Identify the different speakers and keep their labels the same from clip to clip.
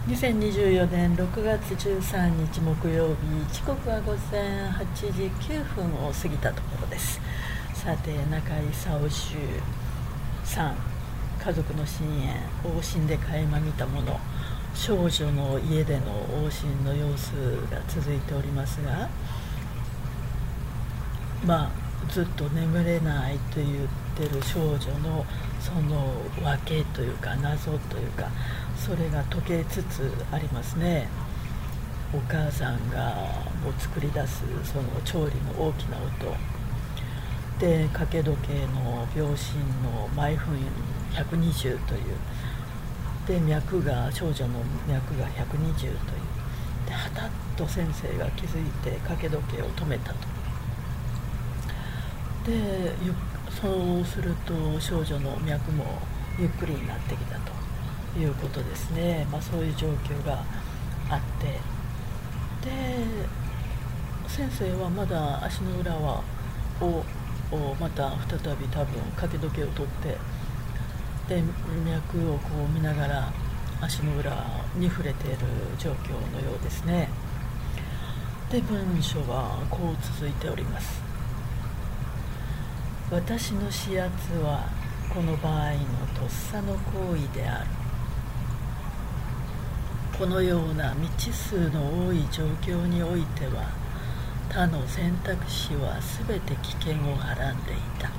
Speaker 1: 2024年6月13日木曜日、時刻は午前8時9分を過ぎたところです。さて、中井沙央州さん、家族の深淵、往診で垣間見たもの、少女の家での往診の様子が続いておりますが、ずっと眠れないと言ってる少女のその訳というか謎というか、それが解けつつありますね。お母さんがもう作り出すその調理の大きな音で、掛け時計の秒針の毎分120というで、少女の脈が120というで、はたっと先生が気づいて掛け時計を止めたと。で、そうすると少女の脈もゆっくりになってきたということですね。そういう状況があって、で先生はまだ足の裏をまた再び多分掛け時計を取って、で脈をこう見ながら足の裏に触れている状況のようですね。で、文章はこう続いております。私の指圧はこの場合のとっさの行為である。このような未知数の多い状況においては、他の選択肢はすべて危険をはらんでいた。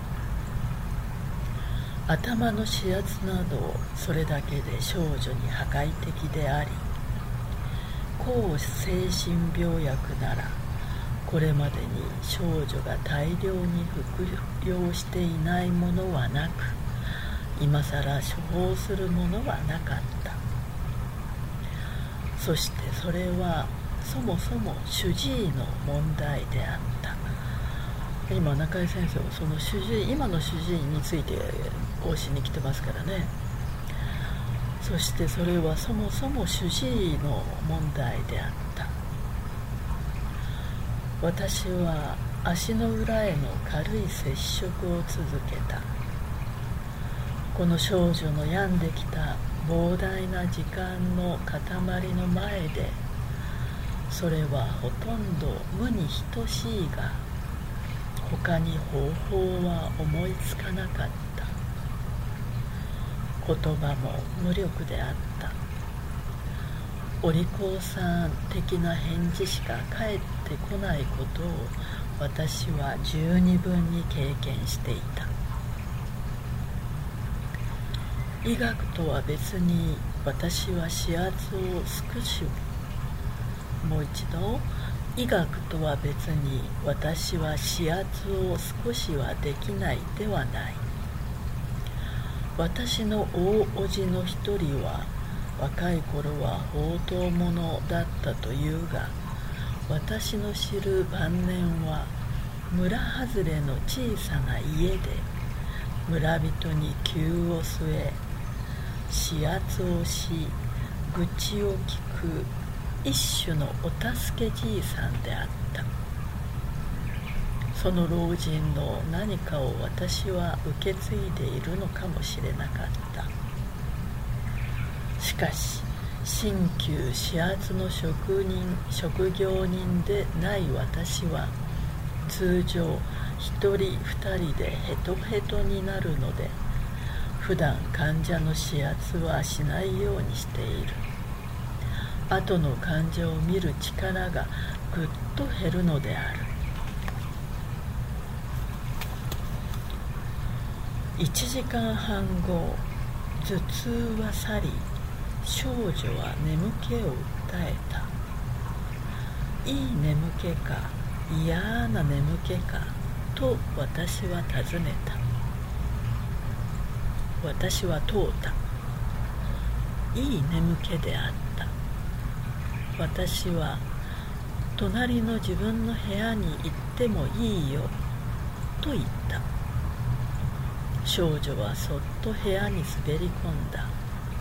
Speaker 1: 頭の指圧などそれだけで少女に破壊的であり、抗精神病薬ならこれまでに少女が大量に服用していないものはなく、今さら処方するものはなかった。そしてそれはそもそも主治医の問題であった。今中井先生はその今の主治医について往診に来てますからね。そしてそれはそもそも主治医の問題であった。私は足の裏への軽い接触を続けた。この少女の病んできた膨大な時間の塊の前で、それはほとんど無に等しいが、他に方法は思いつかなかった。言葉も無力であった。お利口さん的な返事しか返ってこないことを私は十二分に経験していた。医学とは別に私は指圧を少し、もう一度、医学とは別に私は指圧を少しはできないではない。私の大叔父の一人は若い頃は放蕩者だったというが、私の知る晩年は村外れの小さな家で村人に灸を据え、指圧をし、愚痴を聞く一種のお助けじいさんであった。その老人の何かを私は受け継いでいるのかもしれなかった。しかし鍼灸指圧の職業人でない私は、通常一人二人でヘトヘトになるので、普段患者の指圧はしないようにしている。後の患者を見る力がぐっと減るのである。1時間半後、頭痛は去り、少女は眠気を訴えた。いい眠気か嫌な眠気かと私は尋ねた。私は問うた。いい眠気であった。私は隣の自分の部屋に行ってもいいよと言った。少女はそっと部屋に滑り込んだ。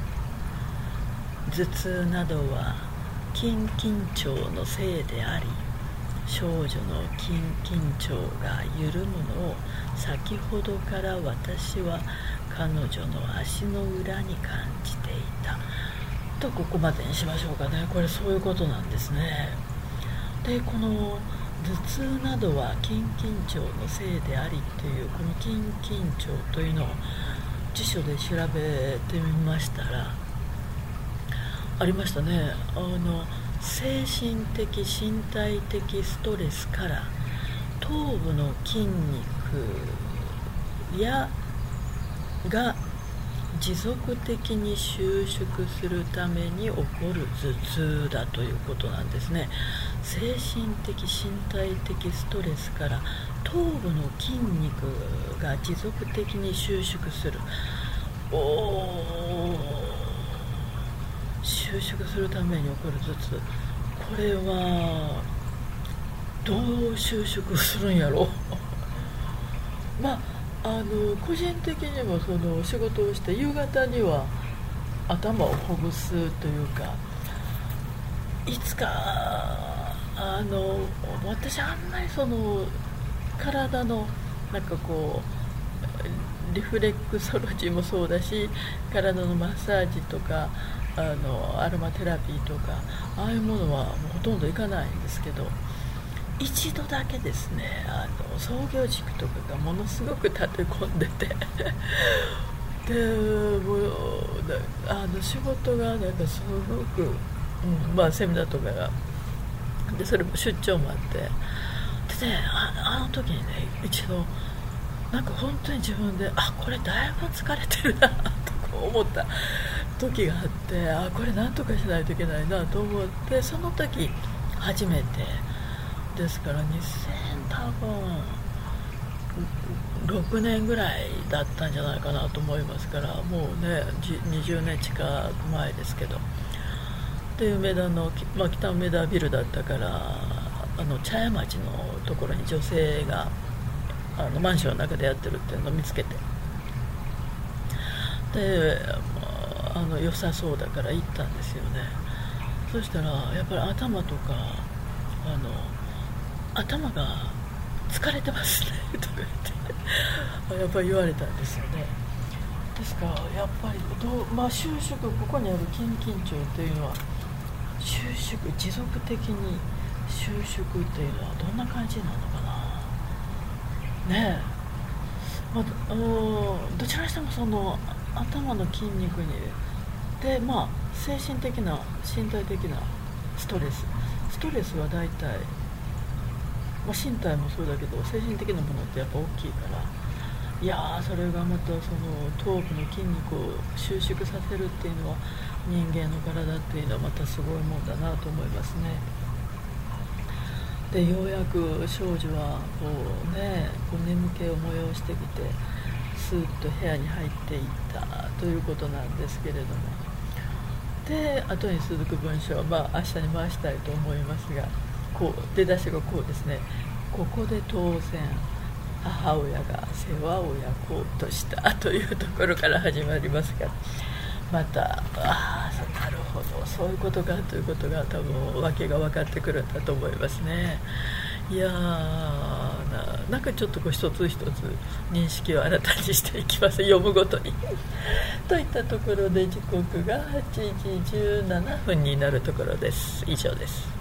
Speaker 1: 頭痛などは筋緊張のせいであり、少女の筋緊張が緩むのを先ほどから私は彼女の足の裏に感じていた。 とここまでにしましょうかね。これそういうことなんですね。でこの頭痛などは筋緊張のせいでありというこの筋緊張というのを辞書で調べてみましたらありましたね。精神的身体的ストレスから頭部の筋肉が持続的に収縮するために起こる頭痛だということなんですね。精神的身体的ストレスから頭部の筋肉が持続的に収縮する。収縮するために起こる頭痛、これはどう収縮するんやろ個人的にもその仕事をして夕方には頭をほぐすというか、いつか私あんまりその体のなんかこうリフレクソロジーもそうだし、体のマッサージとかアロマテラピーとかああいうものはもうほとんど行かないんですけど、一度だけですね、創業軸とかがものすごく立て込んでてでもう仕事がなんかすごく、セミナーとかがでそれも出張もあってでね、あの時にね一度なんか本当に自分でこれだいぶ疲れてるなとか思った時があって、これなんとかしないといけないなと思って、その時初めてですから多分6年ぐらいだったんじゃないかなと思いますから、もうね20年近く前ですけど、で梅田の、北梅田ビルだったから茶屋町のところに女性がマンションの中でやってるっていうのを見つけて、で良さそうだから行ったんですよね。そしたらやっぱり頭とか頭が疲れてますねとか言ってやっぱり言われたんですよね。ですからやっぱり収縮、ここにある筋緊張というのは収縮、持続的に収縮というのはどんな感じなのかなねえ、どちらにしてもその頭の筋肉にで、精神的な身体的なストレスは大体、身体もそうだけど精神的なものってやっぱ大きいから、いやーそれがまたその頭部の筋肉を収縮させるっていうのは人間の体っていうのはまたすごいもんだなと思いますね。でようやく少女は眠気を催してきてスーッと部屋に入っていったということなんですけれども、で後に続く文章は明日に回したいと思いますが、出だしがこうですね。ここで当然母親が世話を焼こうとしたというところから始まりますが、またなるほどそういうことかということが多分訳が分かってくるんだと思いますね。いやなんかちょっと一つ一つ認識を新たにしていきます、読むごとにといったところで時刻が8時17分になるところです。以上です。